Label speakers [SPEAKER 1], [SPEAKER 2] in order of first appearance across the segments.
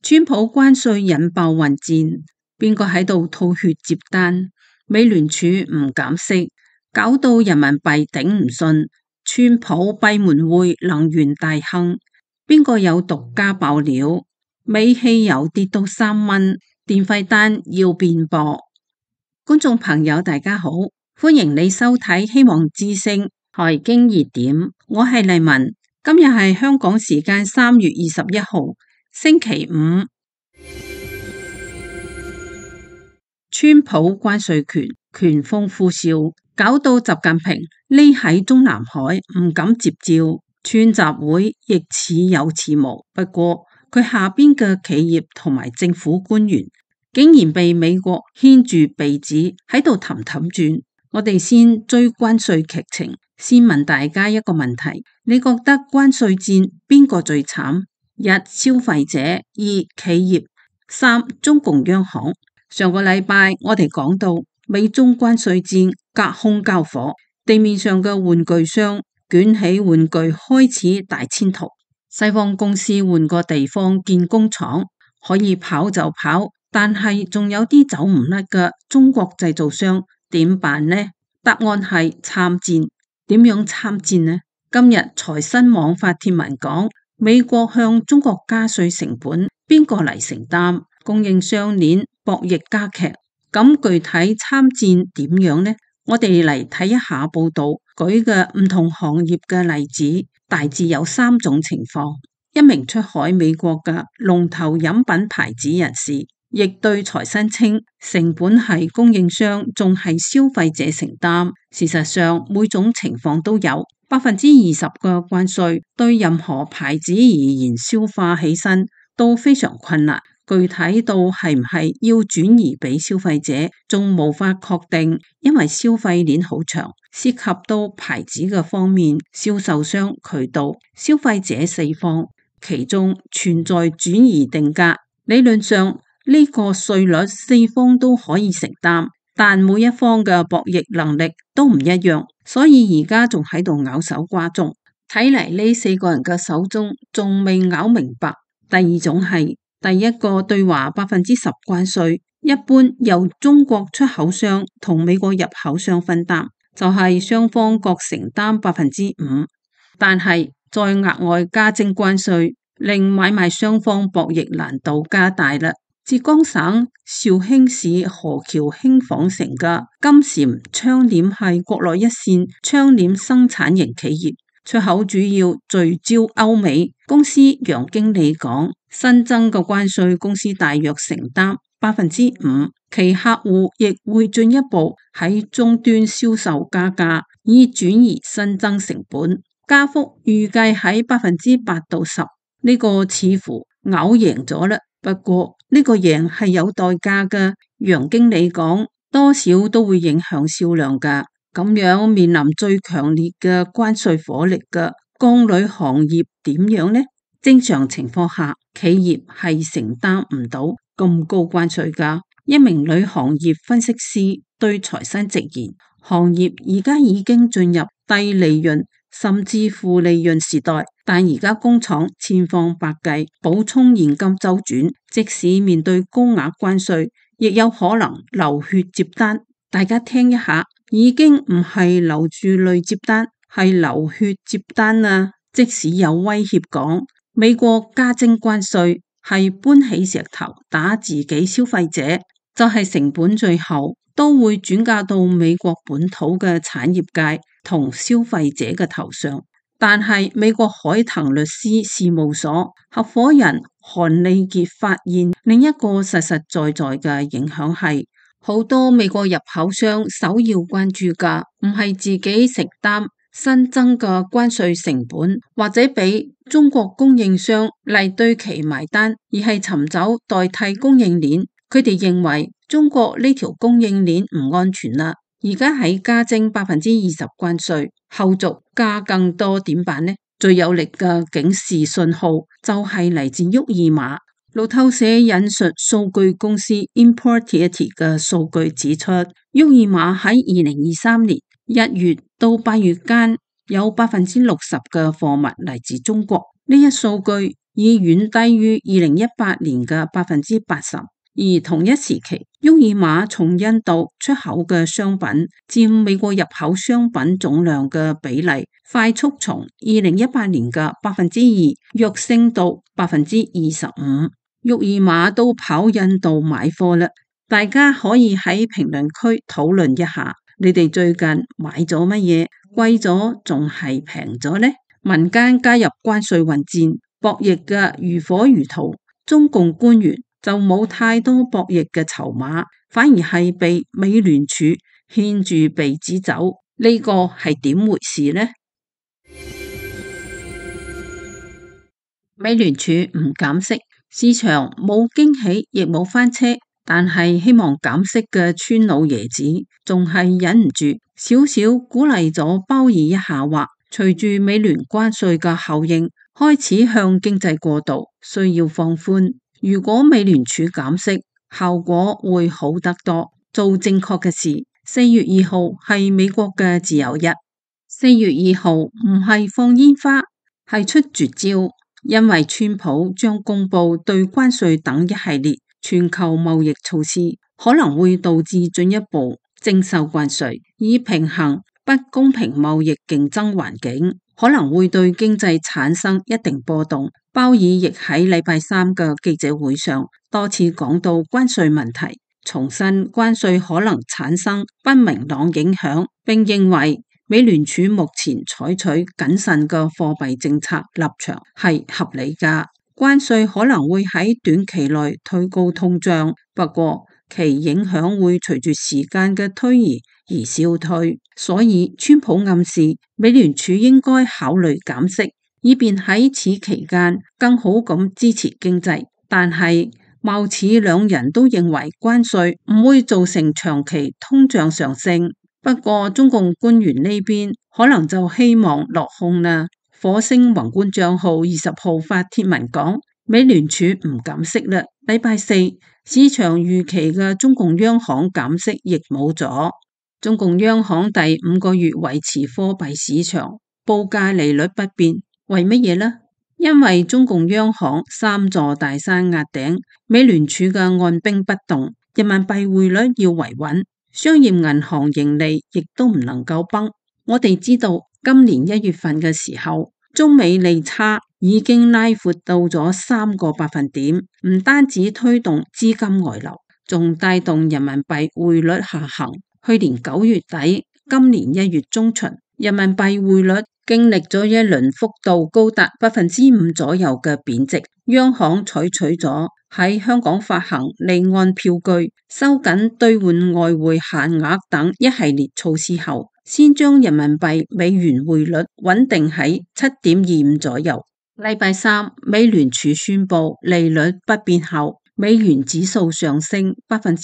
[SPEAKER 1] 川普關稅引爆混戰，邊個喺度吐血接單？美聯儲唔減息，搞到人民幣頂唔順。川普閉門會能源大亨，邊個有獨家爆料？美汽油跌到3蚊，電費單要變薄。觀眾朋友大家好，歡迎你收睇希望之聲財經熱點，我係麗文。今日係香港時間3月21號。星期五，川普關稅權風呼嘯，搞到習近平匿喺中南海唔敢接招，川習會亦似有似無。不過佢下邊嘅企業同埋政府官員竟然被美國牽住鼻子喺度氹氹轉。我哋先追關稅劇情，先問大家一個問題：你覺得關稅戰邊個最慘？一、消費者；二、企業；三、中共央行。上個禮拜我哋講到美中關稅戰隔空交火，地面上嘅玩具商捲起玩具開始大遷徙，西方公司換個地方建工廠，可以跑就跑，但係仲有啲走唔甩嘅中國製造商點辦呢？答案係參戰。點樣參戰呢？今日財新網發帖文講，美國向中國加稅成本，邊個嚟承擔？供應商鏈博弈加劇，咁具體參戰點樣呢？我哋嚟睇一下報道，舉嘅唔同行業嘅例子，大致有3種情況。一名出海美國嘅龍頭飲品牌子人士，亦對財新稱，成本係供應商仲係消費者承擔。事實上，每種情況都有。20%嘅關稅對任何牌子而言消化起身都非常困難，具體到係唔係要轉移俾消費者仲無法確定，因為消費鏈好長，涉及到牌子嘅方面、銷售商、渠道、消費者4方，其中存在轉移定價。理論上呢個稅率4方都可以承擔，但每一方嘅博弈能力都唔一樣，所以而家仲喺度咬手瓜中。睇嚟呢4個人嘅手中仲未咬明白。第二種係第一個對華10%關稅，一般由中國出口商同美國入口商分擔，就係雙方各承擔5%，但係再額外加徵關稅，令買賣雙方博弈難度加大啦。浙江省紹興市河橋興紡城嘅金蟬窗簾係國內一線窗簾生產型企業，出口主要聚焦歐美。公司楊經理講，新增嘅關稅公司大約承擔5%，其客戶亦會進一步喺終端銷售加價，以轉移新增成本，加幅預計喺8%到10%，呢個似乎咬贏咗啦。不過呢個贏係有代價嘅，楊經理講，多少都會影響銷量噶。咁樣面臨最強烈嘅關稅火力嘅鋼鋁行業點樣呢？正常情況下，企業係承擔唔到咁高關稅噶。一名鋁行業分析師對財新直言，行業而家已經進入低利潤甚至負利潤時代，但而家工廠千方百計補充現金周轉，即使面對高額關稅，亦有可能流血接單。大家聽一下，已經唔係流住淚接單，係流血接單啊！即使有威脅講，美國加徵關稅係搬起石頭打自己消費者，就係成本最後都會轉嫁到美國本土嘅產業界同消費者嘅頭上。但係美國海騰律師事務所合夥人韓利傑發現另一個實實在在嘅影響係，好多美國入口商首要關注嘅唔係自己承擔新增嘅關稅成本，或者俾中國供應商嚟對其埋單，而係尋找代替供應鏈。佢哋認為中國呢條供應鏈唔安全啦，而家喺加徵20%關稅，後續加更多點辦呢？最有力嘅警示信號就係嚟自沃爾瑪。路透社引述數據公司 Importiety 嘅數據指出，沃爾瑪喺2023年1月到8月間有60%嘅貨物嚟自中國。呢一數據已遠低於2018年嘅80%，而同一時期，沃爾瑪從印度出口嘅商品佔美國入口商品總量嘅比例，快速從2018年嘅2%躍升到25%。沃爾瑪都跑印度買貨啦，大家可以喺評論區討論一下，你哋最近買咗乜嘢？貴咗仲係平咗呢？民間加入關稅混戰，博弈嘅如火如荼，中共官員就冇太多博弈嘅籌碼，反而係被美聯儲牽住鼻子走，呢個係點回事呢？美聯儲唔減息，市場冇驚喜亦冇翻車，但係希望減息嘅村老爺子仲係忍唔住少少鼓勵咗鮑爾一下話，隨住美聯關稅嘅效應開始向經濟過渡，需要放寬。如果美聯儲減息，效果會好得多。做正確嘅事。4月2號係美國嘅自由日。4月2號唔係放煙花，係出絕招，因為川普將公布對關稅等一系列全球貿易措施，可能會導致進一步徵收關稅，以平衡不公平貿易競爭環境，可能會對經濟產生一定波動。鮑爾亦喺禮拜三嘅記者會上多次講到關稅問題，重申關稅可能產生不明朗影響，並認為美聯儲目前採取謹慎嘅貨幣政策立場係合理㗎。關稅可能會喺短期內推高通脹，不過其影響會隨住時間嘅推移而消退，所以川普暗示美聯儲應該考慮減息，以便喺此期間更好咁支持經濟。但係貌似兩人都認為關稅唔會造成長期通脹上升，不過中共官員呢邊可能就希望落空啦。火星宏觀賬號20號發帖文講，美聯儲唔減息啦。禮拜四市場預期嘅中共央行減息亦冇咗。中共央行第5個月維持貨幣市場報價利率不變，為乜嘢呢？因為中共央行3座大山壓頂，美聯儲嘅按兵不動，人民幣匯率要維穩，商業銀行盈利亦都唔能夠崩。我哋知道今年1月份嘅時候，中美利差已經拉闊到咗3個百分點，唔單止推動資金外流，仲帶動人民幣匯率下行。去年9月底，今年1月中旬，人民幣匯率經歷咗一輪幅度高達5%左右嘅貶值。央行採取咗喺香港發行離岸票據、收緊兌換外匯限額等一系列措施後，先將人民幣美元匯率穩定喺7.25左右。禮拜三，美聯儲宣布利率不變後，美元指數上升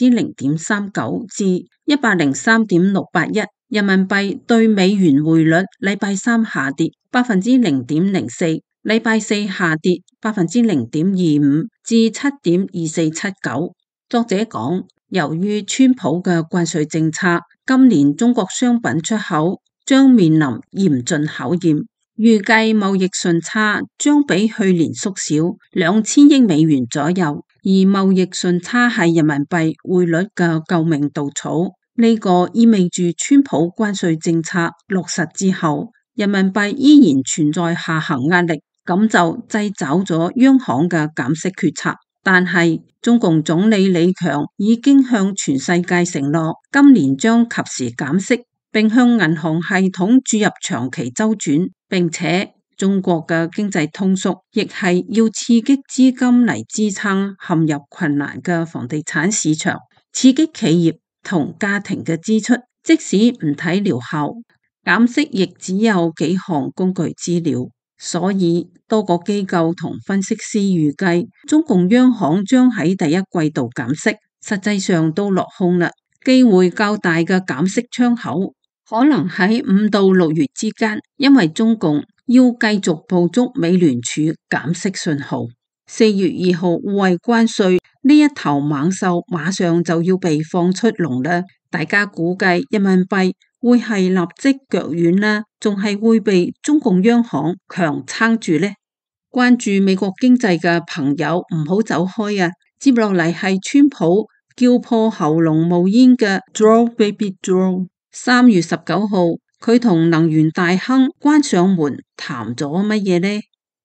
[SPEAKER 1] 0.39%至103.681，人民幣對美元匯率禮拜三下跌0.04%，禮拜四下跌0.25%至7.2479。作者講，由於川普嘅關稅政策，今年中國商品出口將面臨嚴峻考驗，預計貿易順差將比去年縮小2000億美元左右，而貿易順差係人民幣匯率嘅救命稻草。呢個意味住川普關稅政策落實之後，人民幣依然存在下行壓力，咁就掣肘咗央行嘅減息決策。但係中共總理李強已經向全世界承諾，今年將及時減息，並向銀行系統注入長期周轉，並且中國嘅經濟通縮亦係要刺激資金嚟支撐陷入困難嘅房地產市場，刺激企業同家庭嘅支出。即使唔睇療效，減息亦只有幾項工具資料。所以多個機構同分析師預計，中共央行將喺第一季度減息，實際上都落空啦。機會較大嘅減息窗口可能喺5到6月之間，因為中共要繼續捕捉美聯儲減息信號。4月2號互惠關稅呢一頭猛獸馬上就要被放出籠啦，大家估計人民幣會係立即腳軟啦，仲係會被中共央行強撐住呢？ 關注美國經濟嘅朋友唔好走開啊！接落嚟係川普叫破喉嚨冒煙嘅 Draw Baby Draw。3月19號，佢同能源大亨關上門談咗乜嘢呢？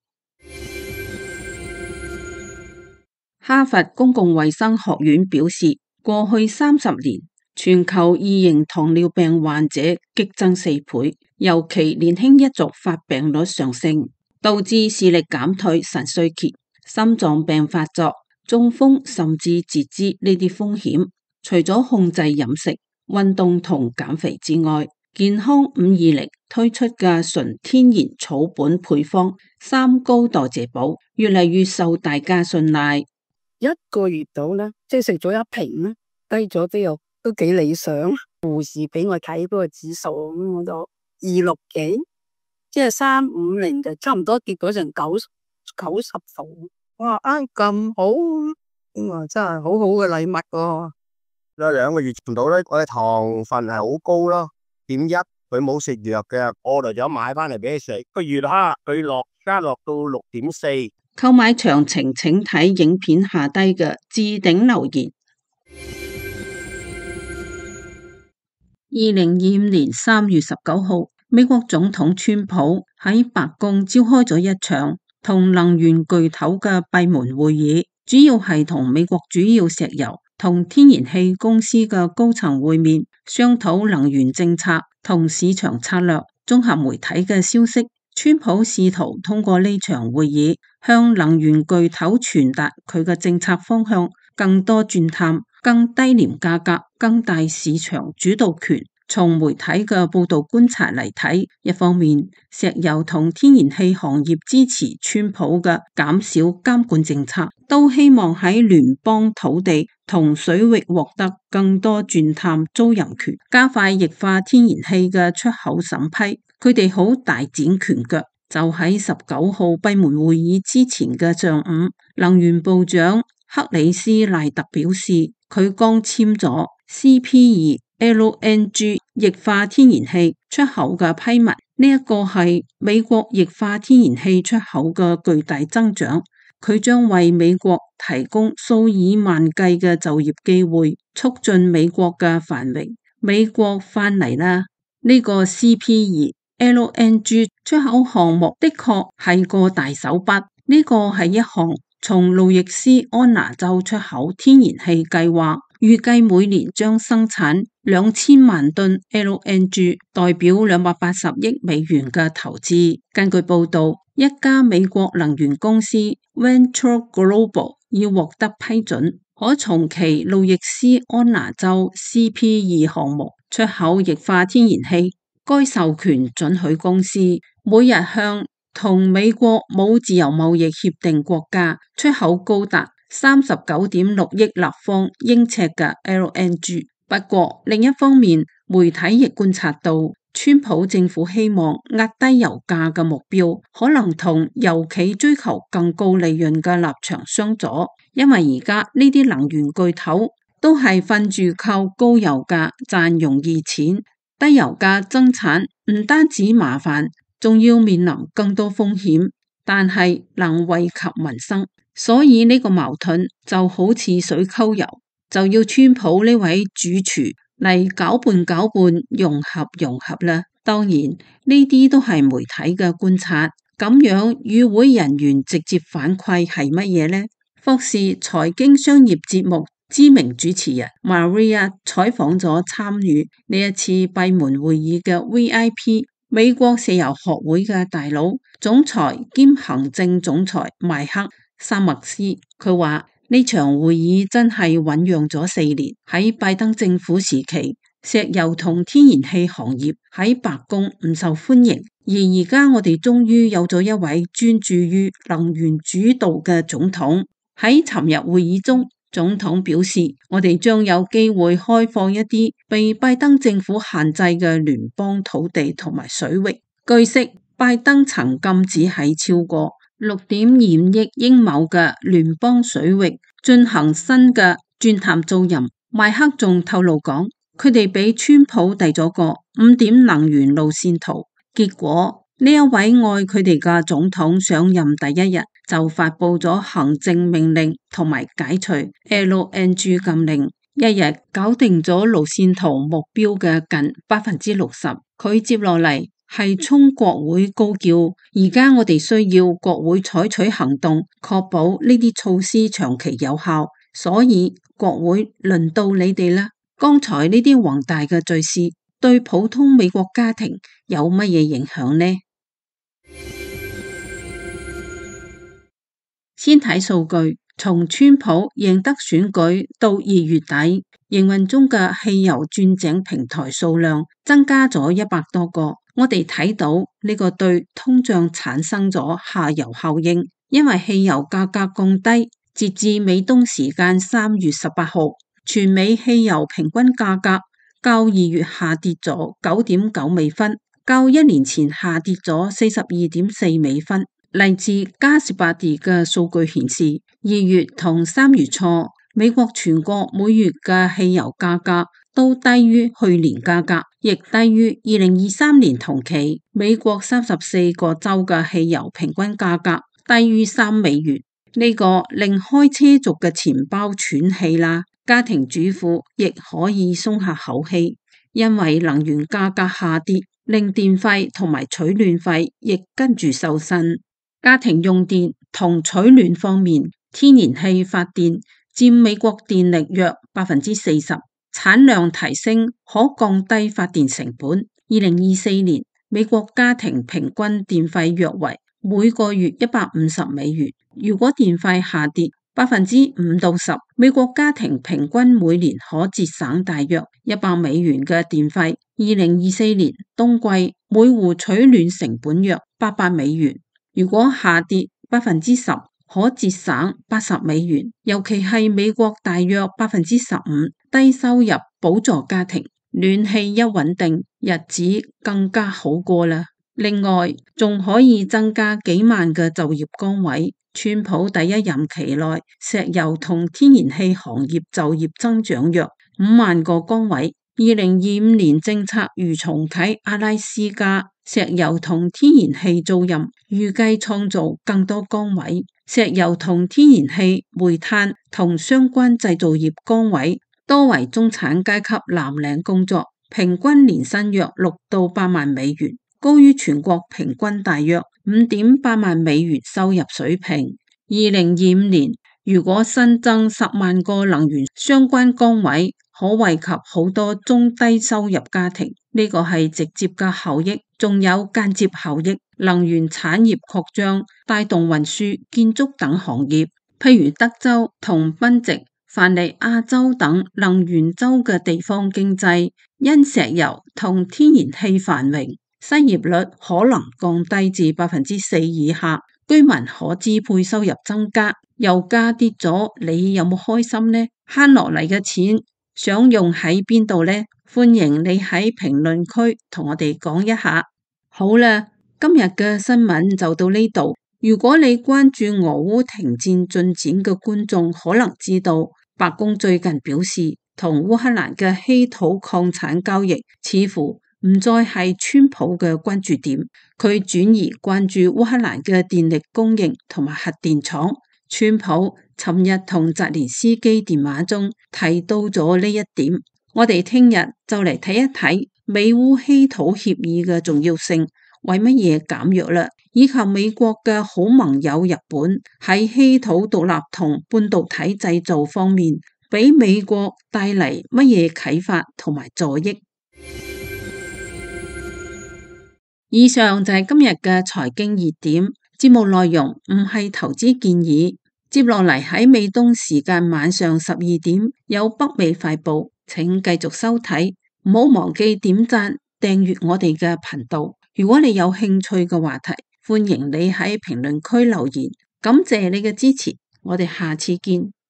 [SPEAKER 1] 哈佛公共衛生學院表示，過去30年，全球二型糖尿病患者激增4倍，尤其年輕一族發病率上升，導致視力減退、腎衰竭、心臟病發作、中風甚至截肢呢啲風險。除咗控制飲食、運動同減肥之外，健康520推出嘅純天然草本配方3高代謝寶越嚟越受大家信賴。
[SPEAKER 2] 1個月到啦，即係食咗1瓶啦，低咗都幾理想。護士俾我睇嗰個指數，咁我都260幾，即係350就差唔多跌咗成90度。哇，咁好，哇，真係好好嘅禮物喎。
[SPEAKER 3] 2個月唔到咧，我嘅糖分係好高咯，0.1，佢冇食藥嘅，我就咗買翻嚟俾佢食。個月哈，佢落到6.4。
[SPEAKER 1] 購買詳情請睇影片下低嘅置頂留言。2025年3月19號，美國總統川普喺白宮召開咗一場同能源巨頭嘅閉門會議，主要係同美國主要石油同天然氣公司嘅高層會面，商討能源政策同市場策略。綜合媒體嘅消息，川普試圖通過呢場會議向能源巨頭傳達佢嘅政策方向，更多鑽探、更低廉價格、更大市場主導權。從媒體嘅報道觀察嚟睇，一方面石油同天然氣行業支持川普嘅減少監管政策，都希望喺聯邦土地同水域獲得更多鑽探租賃權，加快液化天然氣嘅出口審批。佢哋好大展拳腳。就喺19號閉門會議之前嘅上午，能源部長克里斯賴特表示，佢剛簽咗 CP2 LNG 液化天然氣出口嘅批文，呢一個係美國液化天然氣出口嘅巨大增長，佢將為美國提供數以萬計嘅就業機會，促進美國嘅繁榮。美國翻嚟啦，呢個 CP2 LNG 出口項目的確係個大手筆，呢個係一項從路易斯安那州出口天然氣計劃，預計每年將生產2000萬噸 LNG， 代表280億美元嘅投資。根據報道，一家美國能源公司 Venture Global 要獲得批准，可從其路易斯安那州 CP2 項目出口液化天然氣。該授權准許公司每日向同美國冇自由貿易協定國家出口高達39.6億立方英尺嘅 LNG。不過另一方面，媒體亦觀察到，川普政府希望壓低油價嘅目標，可能同油企追求更高利潤嘅立場相左。因為而家呢啲能源巨頭都係瞓住靠高油價賺容易錢。低油價增產唔單止麻煩，仲要面臨更多風險，但係能惠及民生，所以呢個矛盾就好似水溝油，就要川普呢位主廚嚟攪拌攪拌，融合啦。當然呢啲都係媒體嘅觀察，咁樣與會人員直接反饋係乜嘢呢？霍士財經商業節目知名主持人 Maria 採訪咗參與呢一次閉門會議嘅 VIP 美國石油學會嘅大佬總裁兼行政總裁邁克沙默斯，佢話呢場會議真係醞釀咗4年。喺拜登政府時期，石油同天然氣行業喺白宮唔受歡迎，而而家我哋終於有咗一位專注於能源主導嘅總統。喺尋日會議中，總統表示，我哋將有機會開放一啲被拜登政府限制嘅聯邦土地同埋水域。據悉，拜登曾禁止喺超過6.25億英畝嘅聯邦水域進行新嘅鑽探租賃。邁克仲透露講，佢哋俾川普遞咗個5點能源路線圖，結果呢一位愛佢哋嘅總統上任第一日就發佈咗行政命令同埋解除 LNG 禁令，一日搞定咗路線圖目標嘅近60%。佢接落嚟係衝國會高叫，而家我哋需要國會採取行動，確保呢啲措施長期有效。所以國會輪到你哋啦。剛才呢啲宏大嘅敘事對普通美國家庭有乜嘢影響呢？先睇數據，從川普贏得選舉到2月底，營運中嘅汽油鑽井平台數量增加咗100多個。我哋睇到呢個對通脹產生咗下游效應，因為汽油價格降低。截至美東時間3月18號，全美汽油平均價格較2月下跌咗9.9美分，較1年前下跌咗42.4美分。嚟自加士伯迪嘅數據顯示，2月同3月初，美國全國每月嘅汽油價格都低於去年價格，亦低於2023年同期。美國34個州嘅汽油平均價格低於3美元。呢個令開車族嘅錢包喘氣啦，家庭主婦亦可以鬆下口氣，因為能源價格下跌，令電費同埋取暖費亦跟住瘦身。家庭用電同取暖方面，天然氣發電佔美國電力約40%，產量提升可降低發電成本。2024年，美國家庭平均電費約為每個月150美元。如果電費下跌5%到10%，美國家庭平均每年可節省大約100美元嘅電費。2024年冬季每戶取暖成本約800美元。如果下跌10%，可節省80美元。尤其係美國大約15%低收入補助家庭，暖氣一穩定，日子更加好過啦。另外，仲可以增加幾萬個就業崗位。川普第一任期內，石油同天然氣行業就業增長約5萬個崗位。2025年政策如重啟阿拉斯加石油同天然氣租賃，預計創造更多崗位。石油同天然氣、煤炭同相關製造業崗位多為中產階級藍領工作，平均年薪約6到8萬美元，高於全國平均大約5.8萬美元收入水平。2025年如果新增10萬個能源相關崗位，可惠及好多中低收入家庭。呢個係直接嘅效益，仲有間接效益。能源產業擴張帶動運輸、建築等行業，譬如德州同賓夕、凡尼亞州等能源州嘅地方經濟，因石油同天然氣繁榮，失業率可能降低至4%以下，居民可支配收入增加。油價跌咗，你有冇開心呢？慳落嚟嘅錢想用喺邊度呢？歡迎你喺評論區同我哋講一下。好啦，今日嘅新聞就到呢度。如果你關注俄烏停戰進展嘅觀眾可能知道，白宮最近表示，同烏克蘭嘅稀土礦產交易似乎唔再係川普嘅關注點，佢轉移關注烏克蘭嘅電力供應同埋核電廠。川普尋日同澤連斯基電話中提到咗呢一點。我哋聽日就嚟睇一睇美烏稀土協議嘅重要性，為乜嘢減弱啦，以及美國嘅好盟友日本喺稀土獨立同半導體製造方面，俾美國帶嚟乜嘢啟發同埋助益。以上就係今日嘅財經熱點。節目內容唔係投資建議。接落嚟喺美東時間晚上12點有北美快報，請繼續收睇。唔好忘記點讚訂閱我哋嘅頻道。如果你有興趣嘅話題，歡迎你喺評論區留言。感謝你嘅支持，我哋下次見。